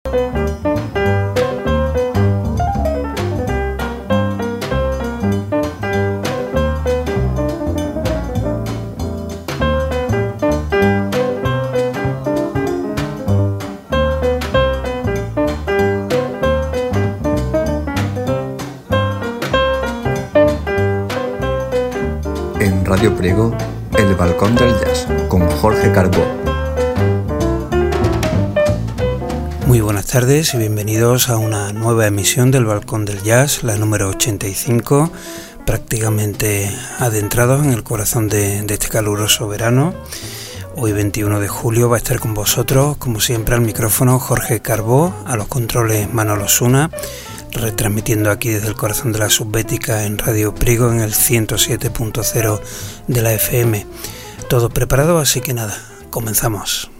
Radio Priego, El Balcón del Jazz, con Jorge Carbó. Muy buenas tardes y bienvenidos a una nueva emisión del Balcón del Jazz, la número 85, prácticamente adentrados en el corazón de este caluroso verano. Hoy 21 de julio va a estar con vosotros, como siempre, al micrófono Jorge Carbó, a los controles Manolo Osuna, retransmitiendo aquí desde el corazón de la Subbética en Radio Priego en el 107.0 de la FM. Todo preparado, así que nada, comenzamos.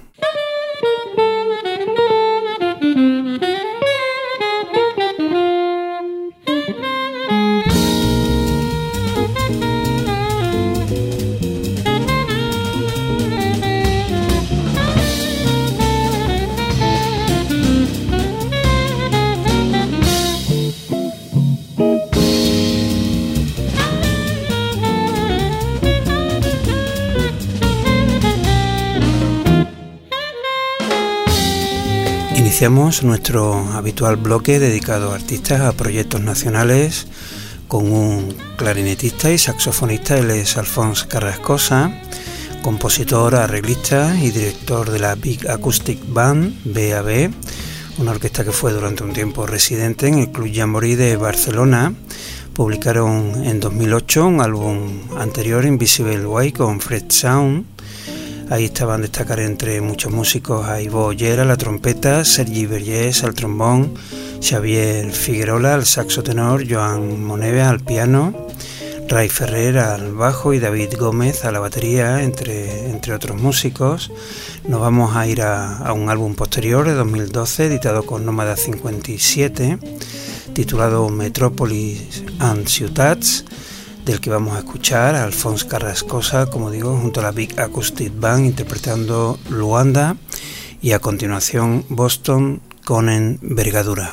Iniciamos nuestro habitual bloque dedicado a artistas, a proyectos nacionales, con un clarinetista y saxofonista. Él es Alfons Carrascosa, compositor, arreglista y director de la Big Acoustic Band, BAB, una orquesta que fue durante un tiempo residente en el Club Jamboree de Barcelona. Publicaron en 2008 un álbum anterior, Invisible Way, con Fred Sound. Ahí estaban a destacar entre muchos músicos a Ivo Ollera a la trompeta, Sergi Vergés al trombón, Xavier Figuerola al saxo tenor, Joan Moneve al piano, Ray Ferrer al bajo y David Gómez a la batería, entre otros músicos. Nos vamos a ir a un álbum posterior de 2012, editado con Nómada 57, titulado Metropolis and Ciutats, del que vamos a escuchar a Alfons Carrascosa, como digo, junto a la Big Acoustic Band, interpretando Luanda, y a continuación Boston con Envergadura.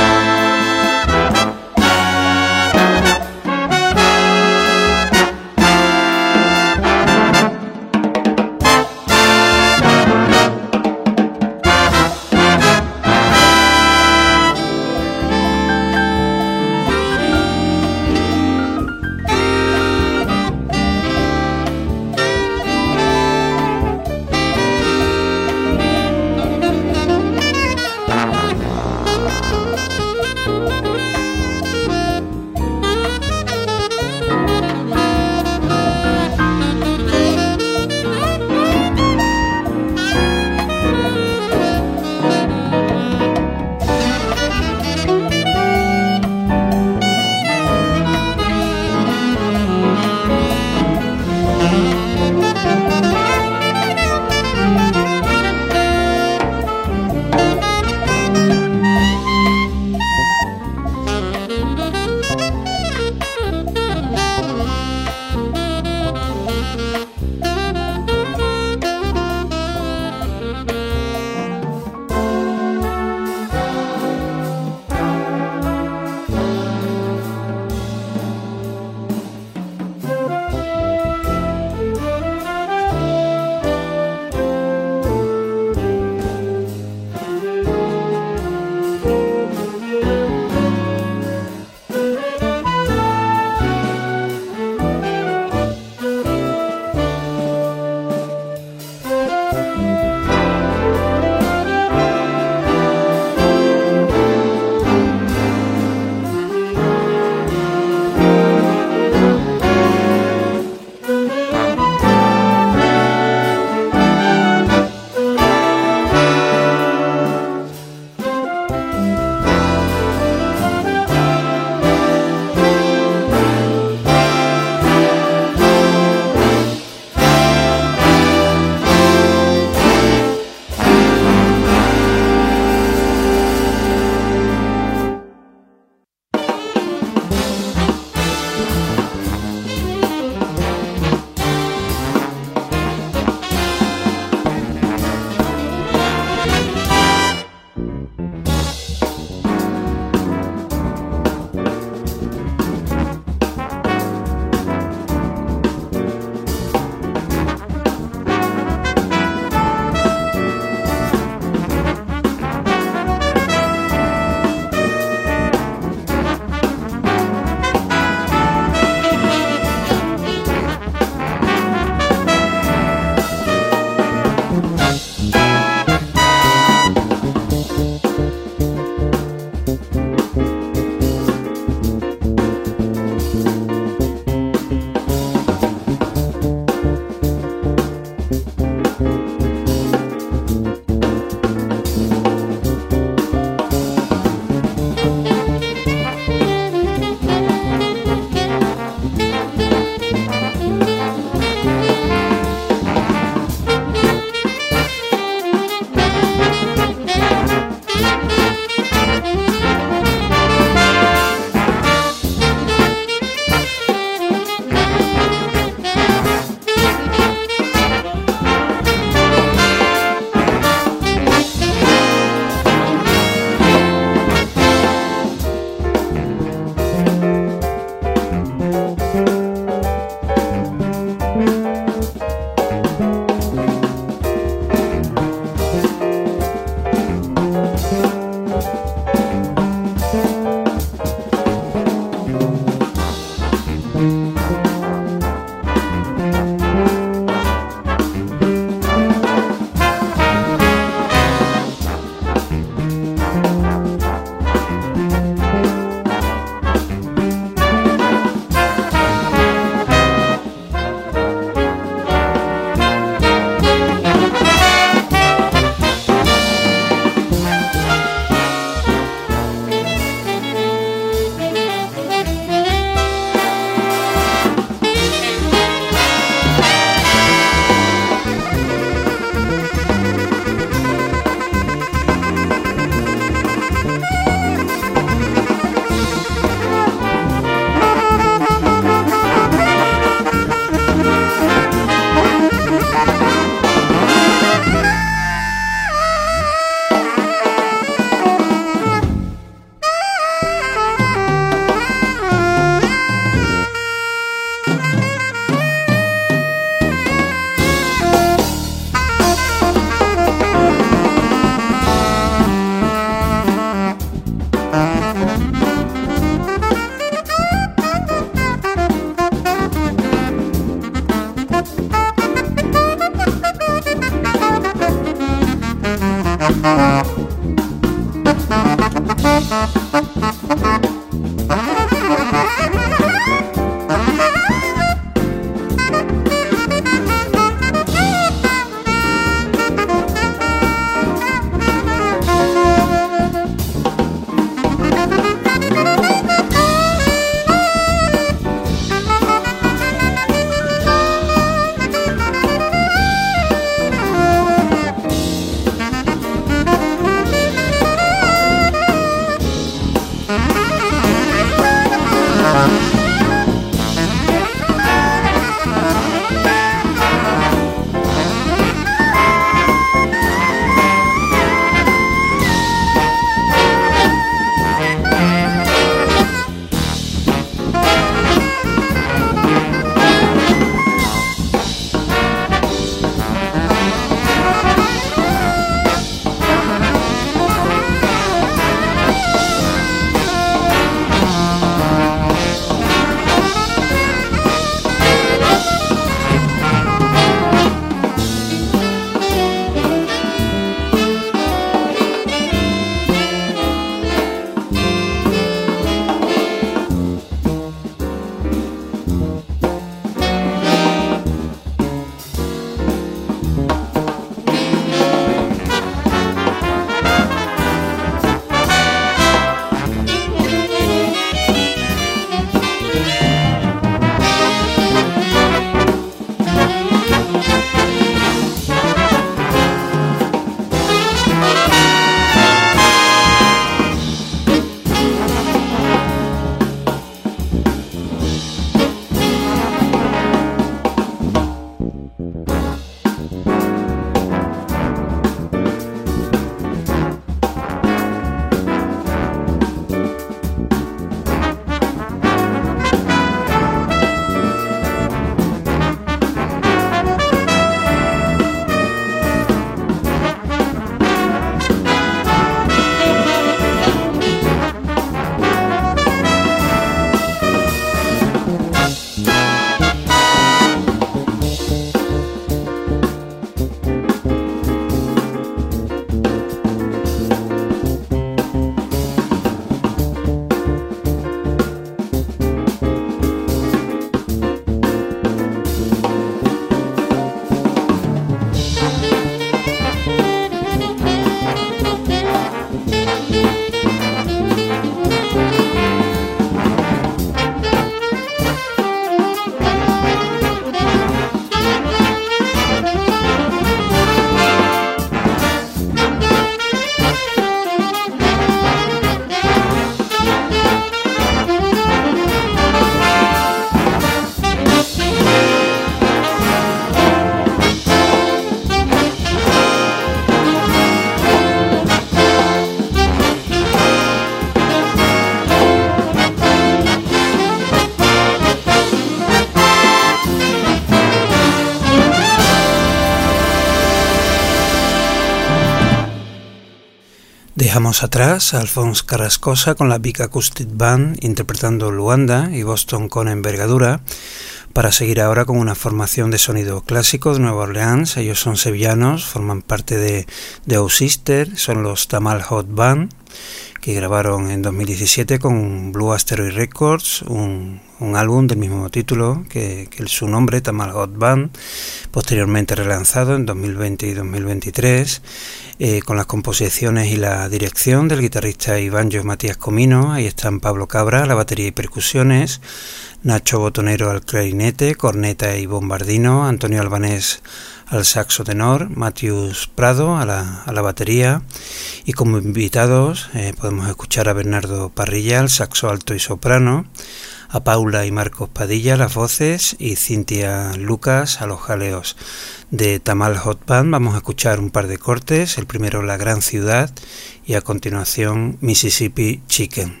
Dejamos atrás a Alphonse Carrascosa con la Big Acoustic Band interpretando Luanda y Boston con Envergadura, para seguir ahora con una formación de sonido clásico de Nueva Orleans. Ellos son sevillanos, forman parte de Oh Sister, son los Tamal Hot Band, que grabaron en 2017 con Blue Asteroid Records un álbum del mismo título que su nombre, Tamal Hot Band, posteriormente relanzado en 2020 y 2023, con las composiciones y la dirección del guitarrista y banjo Matías Comino. Ahí están Pablo Cabra a la batería y percusiones, Nacho Botonero al clarinete, corneta y bombardino, Antonio Albanés al saxo tenor, Matius Prado a la batería, y como invitados podemos escuchar a Bernardo Parrilla al saxo alto y soprano, a Paula y Marcos Padilla a las voces y Cintia Lucas a los jaleos. De Tamal Hot Band vamos a escuchar un par de cortes, el primero La Gran Ciudad y a continuación Mississippi Chicken.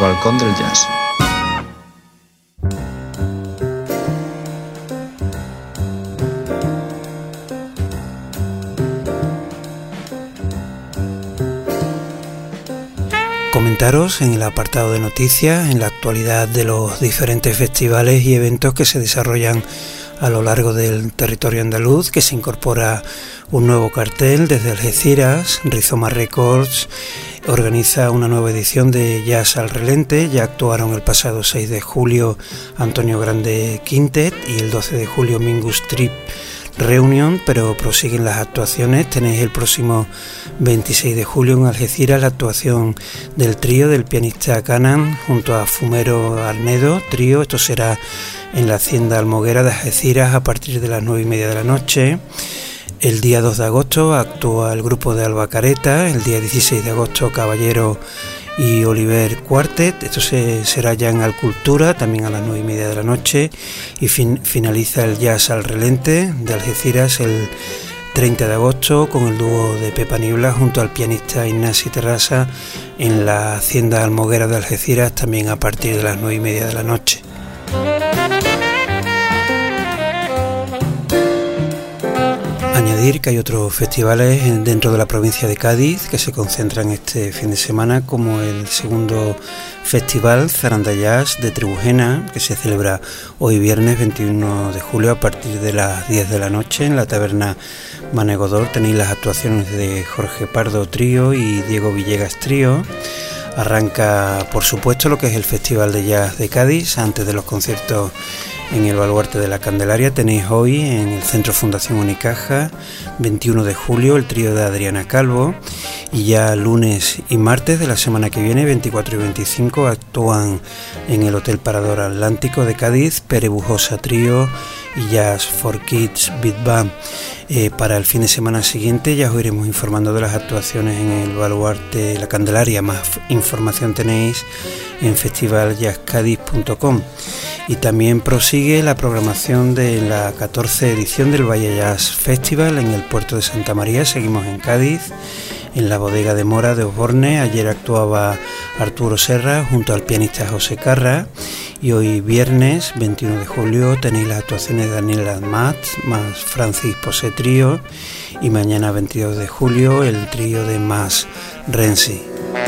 balcón del jazz. Comentaros en el apartado de noticias en la actualidad de los diferentes festivales y eventos que se desarrollan a lo largo del territorio andaluz, que se incorpora un nuevo cartel desde Algeciras. Rizoma Records organiza una nueva edición de Jazz al Relente. Ya actuaron el pasado 6 de julio Antonio Grande Quintet y el 12 de julio Mingus Trip Reunion, pero prosiguen las actuaciones. Tenéis el próximo 26 de julio en Algeciras la actuación del trío del pianista Canan junto a Fumero Arnedo trío. Esto será en la Hacienda Almoguera de Algeciras a partir de las 9:30 de la noche. El día 2 de agosto actúa el grupo de Albacareta. El día 16 de agosto Caballero y Oliver Quartet. Esto será ya en Alcultura, también a las 9:30 de la noche, y finaliza el Jazz al Relente de Algeciras el 30 de agosto con el dúo de Pepa Niebla junto al pianista Ignasi Terrasa en la Hacienda Almoguera de Algeciras, también a partir de las 9:30 de la noche. Añadir que hay otros festivales dentro de la provincia de Cádiz que se concentran este fin de semana, como el segundo festival Zaranda Jazz de Tribujena, que se celebra hoy viernes 21 de julio a partir de las 10 de la noche en la taberna Manegodor. Tenéis las actuaciones de Jorge Pardo Trío y Diego Villegas Trío. Arranca, por supuesto, lo que es el Festival de Jazz de Cádiz antes de los conciertos en el Baluarte de la Candelaria. Tenéis hoy en el Centro Fundación Unicaja, 21 de julio, el trío de Adriana Calvo, y ya lunes y martes de la semana que viene, 24 y 25, actúan en el Hotel Parador Atlántico de Cádiz Pere Bujosa Trío y Jazz for Kids Beat Band. Para el fin de semana siguiente ya os iremos informando de las actuaciones en el Baluarte de la Candelaria. Más información tenéis en festivaljazzcadiz.com. Y también prosigue la programación de la 14ª edición del Valle Jazz Festival en el puerto de Santa María. Seguimos en Cádiz, en la bodega de Mora de Osborne. Ayer actuaba Arturo Serra junto al pianista José Carra, y hoy viernes 21 de julio tenéis las actuaciones de Daniel Amat más Francis Posé Trío, y mañana 22 de julio el trío de Mas Renzi.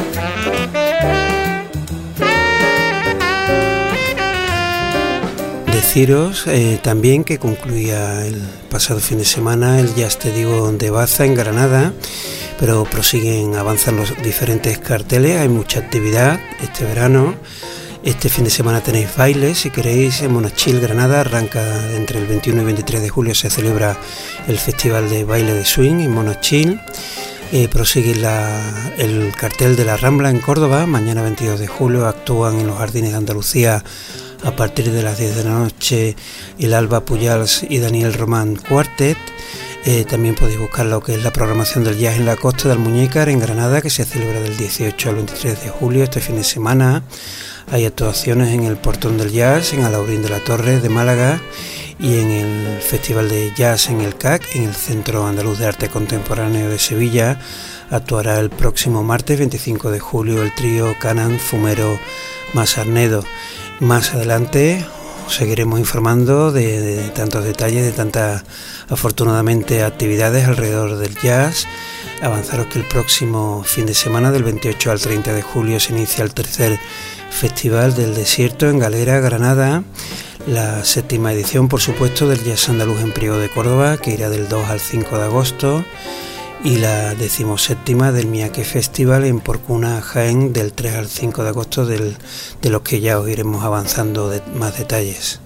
Deciros también que concluía el pasado fin de semana el Jazz Te Digo de Baza en Granada, pero avanzan los diferentes carteles. Hay mucha actividad este verano. Este fin de semana tenéis bailes, si queréis, en Monachil, Granada. Arranca entre el 21 y 23 de julio, se celebra el Festival de Baile de Swing en Monachil. Prosigue el cartel de la Rambla en Córdoba. Mañana 22 de julio actúan en los Jardines de Andalucía a partir de las 10 de la noche el Alba Pujals y Daniel Román Quartet. También podéis buscar lo que es la programación del jazz en la Costa del Almuñécar en Granada, que se celebra del 18 al 23 de julio. Este fin de semana hay actuaciones en el Portón del Jazz, en Alaurín de la Torre de Málaga, y en el Festival de Jazz en el CAC, en el Centro Andaluz de Arte Contemporáneo de Sevilla. Actuará el próximo martes 25 de julio el trío Canan Fumero más Arnedo. Más adelante os seguiremos informando de tantos detalles, de tantas, afortunadamente, actividades alrededor del jazz. Avanzaros que el próximo fin de semana, del 28 al 30 de julio, se inicia el tercer Festival del Desierto en Galera, Granada. La 7ª edición, por supuesto, del Jazz Andaluz en Priego de Córdoba, que irá del 2 al 5 de agosto. Y la 17ª del Miaque Festival en Porcuna, Jaén, del 3 al 5 de agosto, de los que ya os iremos avanzando más detalles.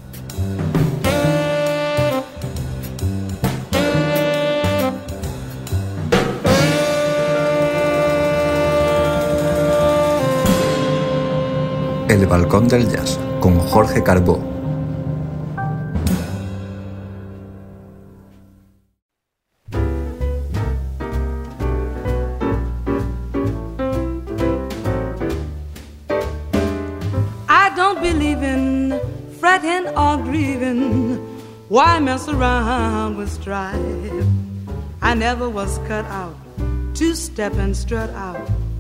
El Balcón del Jazz, con Jorge Carbó. Why mess around with strife? I never was cut out to step and strut out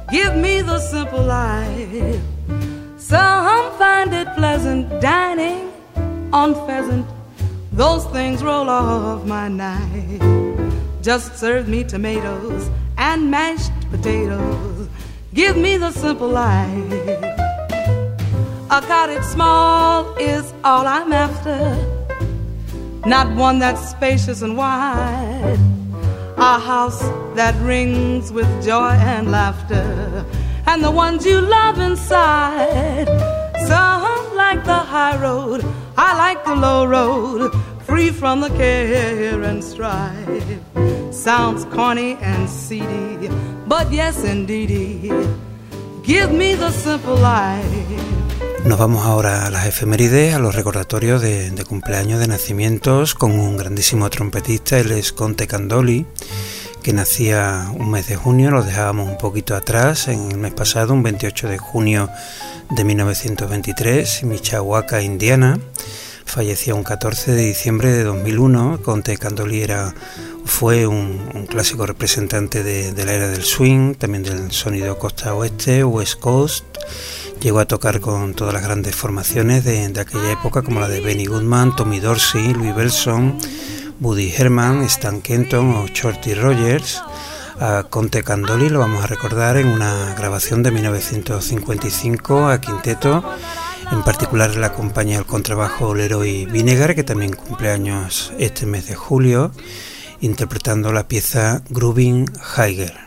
Give me the simple life. Some find it pleasant dining on pheasant. Those things roll off my knife. Just serve me tomatoes and mashed potatoes. Give me the simple life. A cottage small is all I'm after, not one that's spacious and wide. A house that rings with joy and laughter, and the ones you love inside. Some like the high road, I like the low road, free from the care and strife. Sounds corny and seedy, but yes indeedy, give me the simple life. Nos vamos ahora a las efemérides, a los recordatorios de cumpleaños, de nacimientos, con un grandísimo trompetista, él es Conte Candoli, que nacía un mes de junio, lo dejábamos un poquito atrás, en el mes pasado, un 28 de junio de 1923, en Mishawaka, Indiana. Falleció un 14 de diciembre de 2001. Conte Candoli fue un clásico representante de la era del swing, también del sonido costa oeste, West Coast. Llegó a tocar con todas las grandes formaciones de aquella época, como la de Benny Goodman, Tommy Dorsey, Louis Bellson, Buddy Herman, Stan Kenton o Shorty Rogers. A Conte Candoli lo vamos a recordar en una grabación de 1955 a quinteto. En particular le acompaña el contrabajo Leroy Vinegar, que también cumple años este mes de julio, interpretando la pieza Groovin' Higher.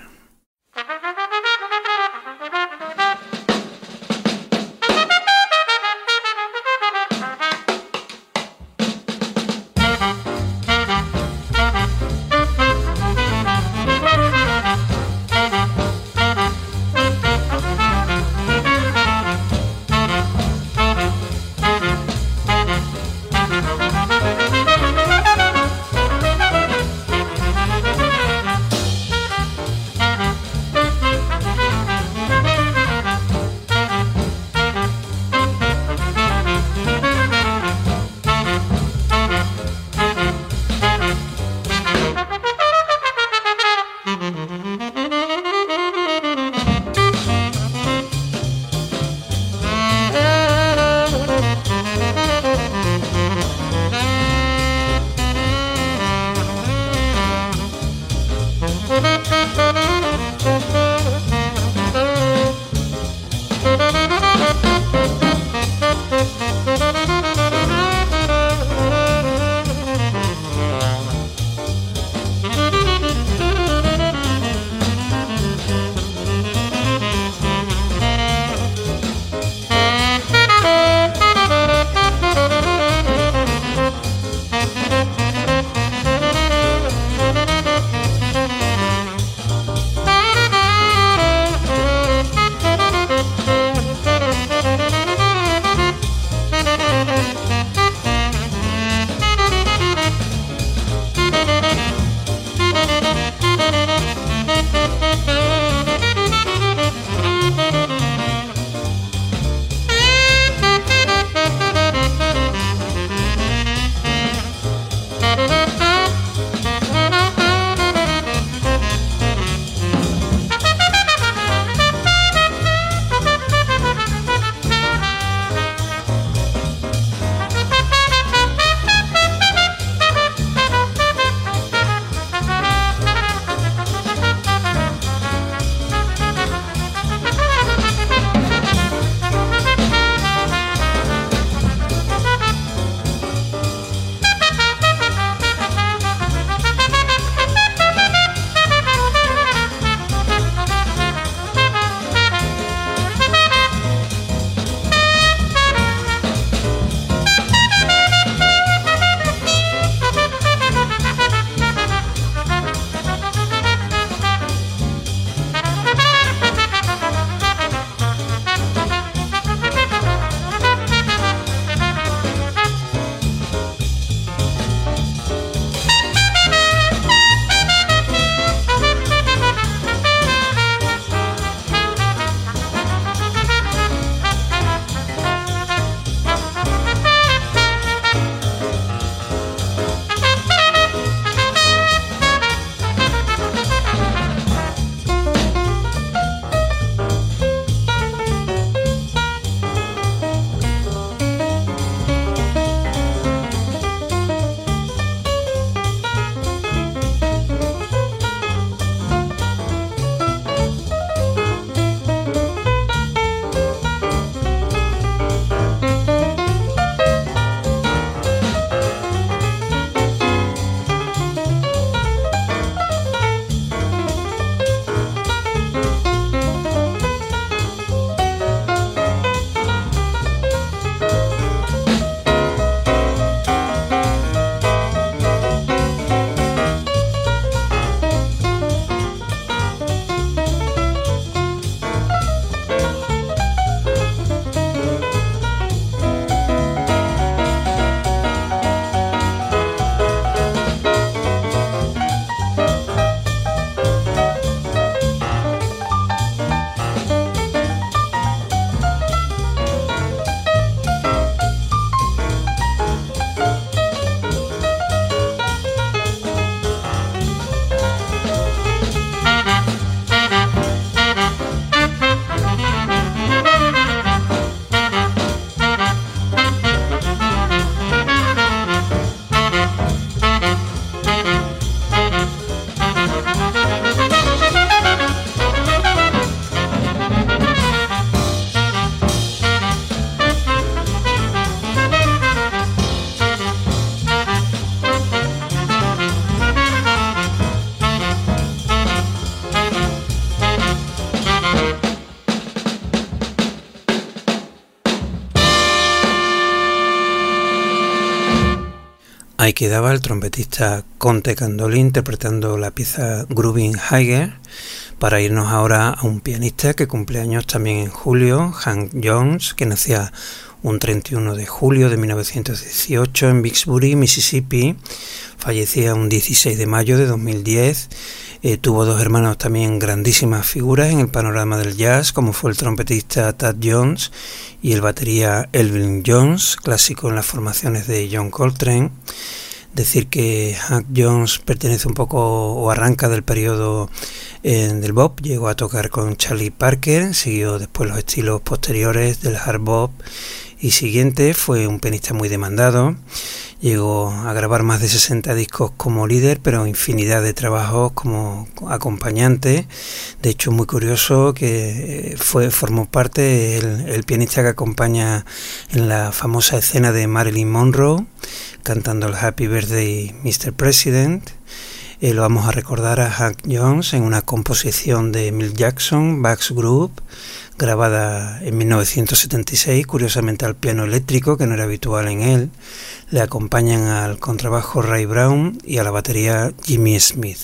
Ahí quedaba el trompetista Conte Candoli interpretando la pieza Grooving Higher, para irnos ahora a un pianista que cumple años también en julio, Hank Jones, que nacía un 31 de julio de 1918 en Vicksburg, Mississippi, fallecía un 16 de mayo de 2010. Tuvo dos hermanos también grandísimas figuras en el panorama del jazz, como fue el trompetista Thad Jones y el batería Elvin Jones, clásico en las formaciones de John Coltrane. Decir que Hank Jones pertenece un poco o arranca del periodo del bop, llegó a tocar con Charlie Parker, siguió después los estilos posteriores del hard bop y siguiente, fue un pianista muy demandado. Llegó a grabar más de 60 discos como líder, pero infinidad de trabajos como acompañante. De hecho, muy curioso que formó parte el pianista que acompaña en la famosa escena de Marilyn Monroe, cantando el Happy Birthday Mr. President. Lo vamos a recordar a Hank Jones en una composición de Milt Jackson, Bax Group, grabada en 1976, curiosamente al piano eléctrico, que no era habitual en él. Le acompañan al contrabajo Ray Brown y a la batería Jimmy Smith.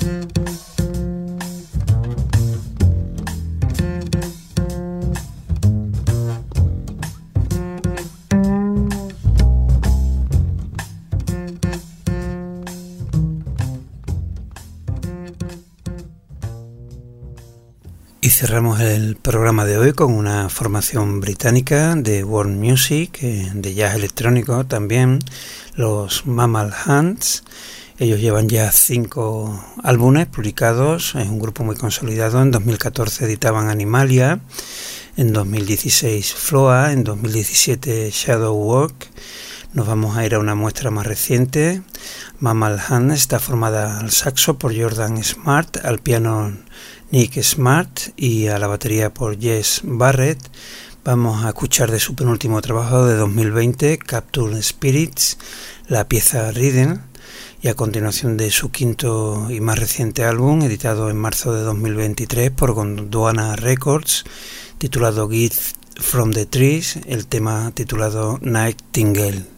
Y cerramos el programa de hoy con una formación británica de world music, de jazz electrónico también, los Mammal Hands. Ellos llevan ya 5 álbumes publicados, es un grupo muy consolidado. En 2014 editaban Animalia, en 2016 Floa, en 2017 Shadow Walk. Nos vamos a ir a una muestra más reciente. Mammal Hands está formada al saxo por Jordan Smart, al piano Nick Smart y a la batería por Jess Barrett. Vamos a escuchar de su penúltimo trabajo de 2020, Capture Spirits, la pieza Rhythm, y a continuación de su quinto y más reciente álbum, editado en marzo de 2023 por Gondwana Records, titulado Gift from the Trees, el tema titulado Nightingale.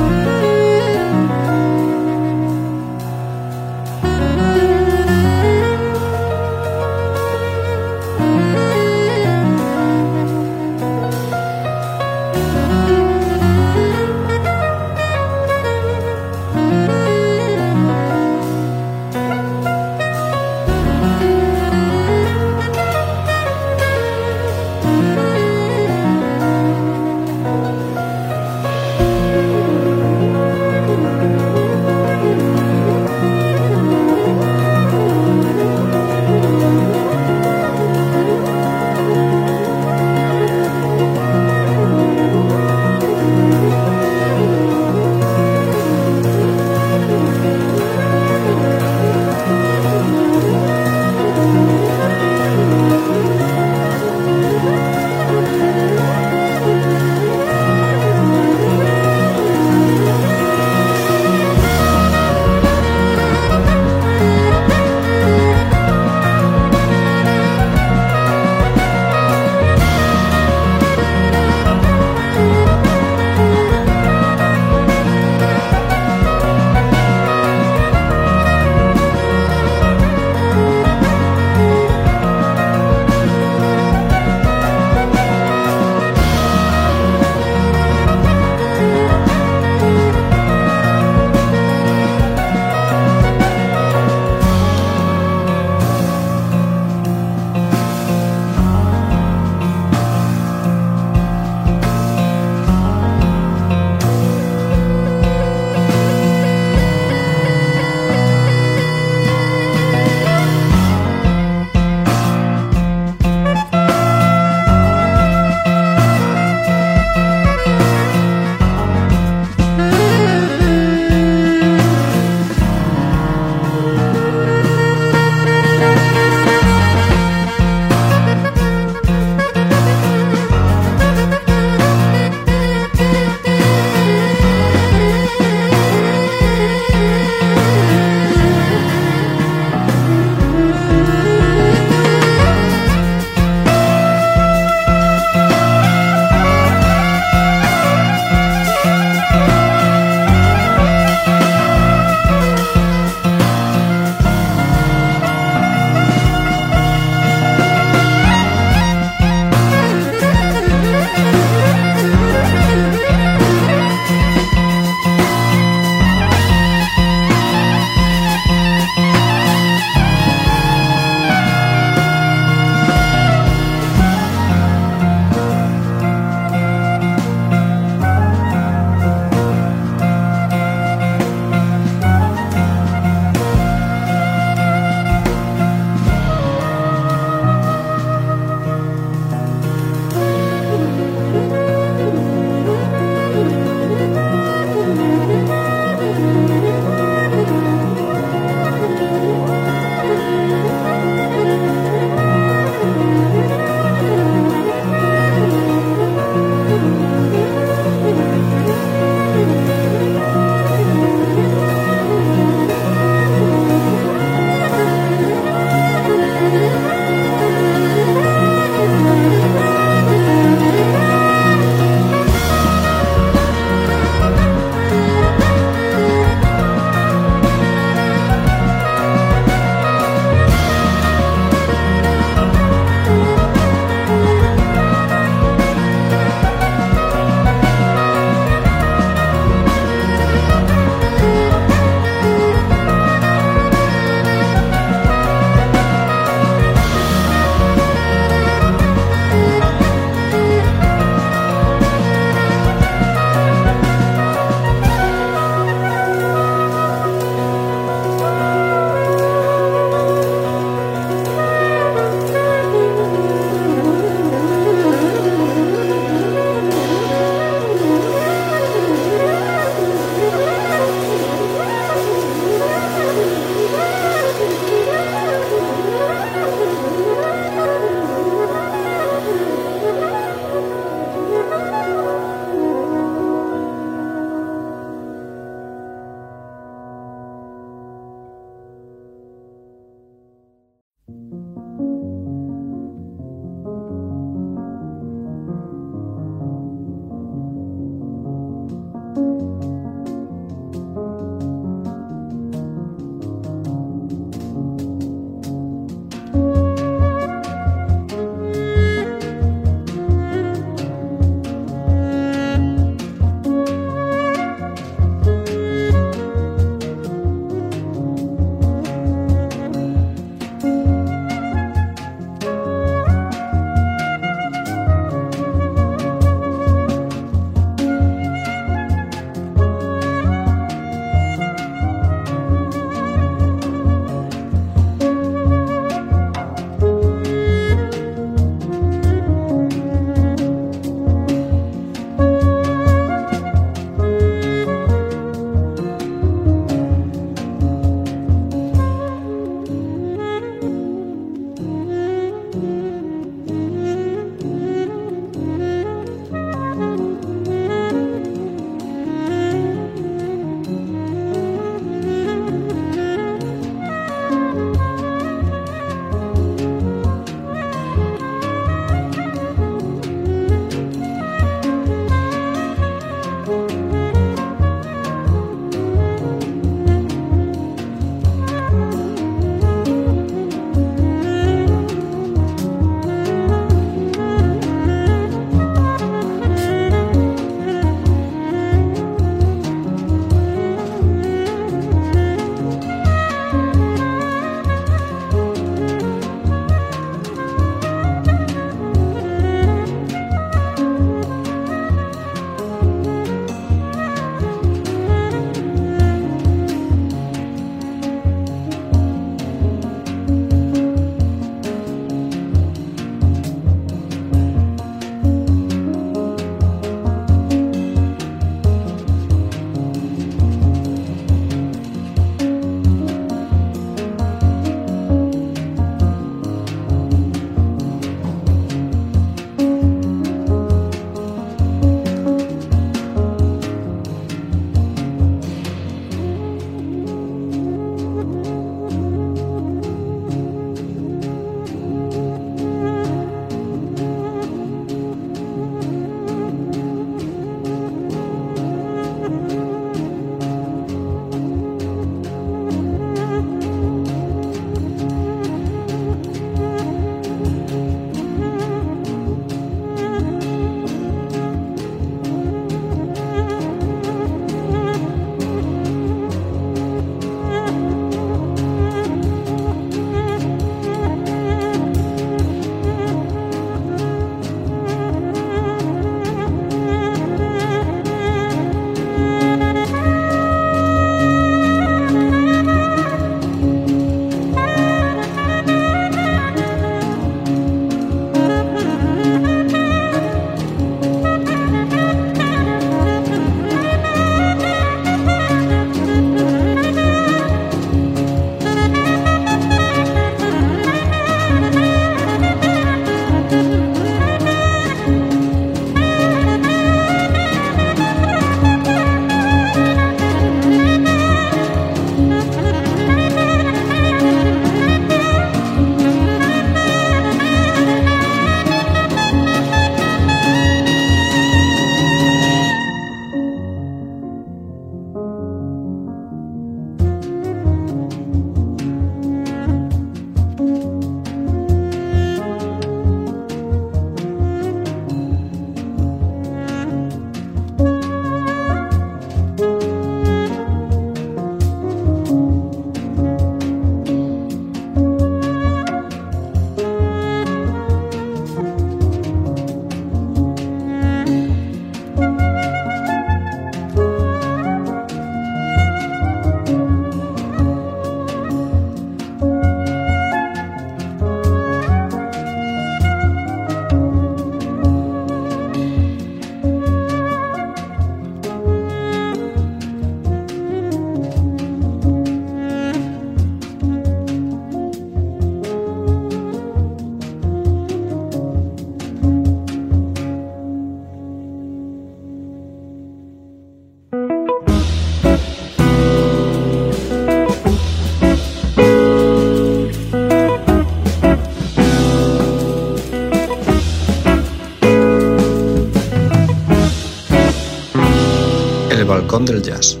Balcón del Jazz.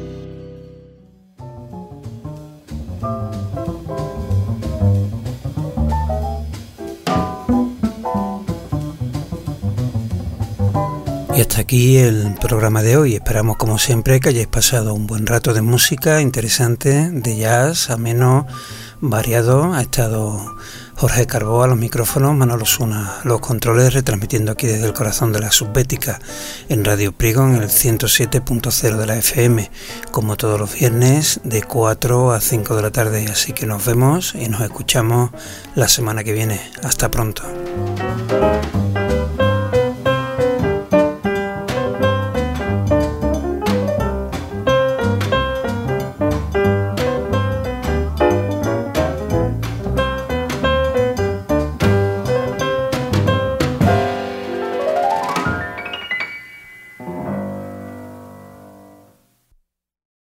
Y hasta aquí el programa de hoy. Esperamos, como siempre, que hayáis pasado un buen rato de música interesante, de jazz, ameno, variado. Ha estado Jorge Carbó a los micrófonos, Manolo Osuna los controles, retransmitiendo aquí desde el corazón de la Subbética en Radio Prigo en el 107.0 de la FM, como todos los viernes de 4 a 5 de la tarde. Así que nos vemos y nos escuchamos la semana que viene. Hasta pronto.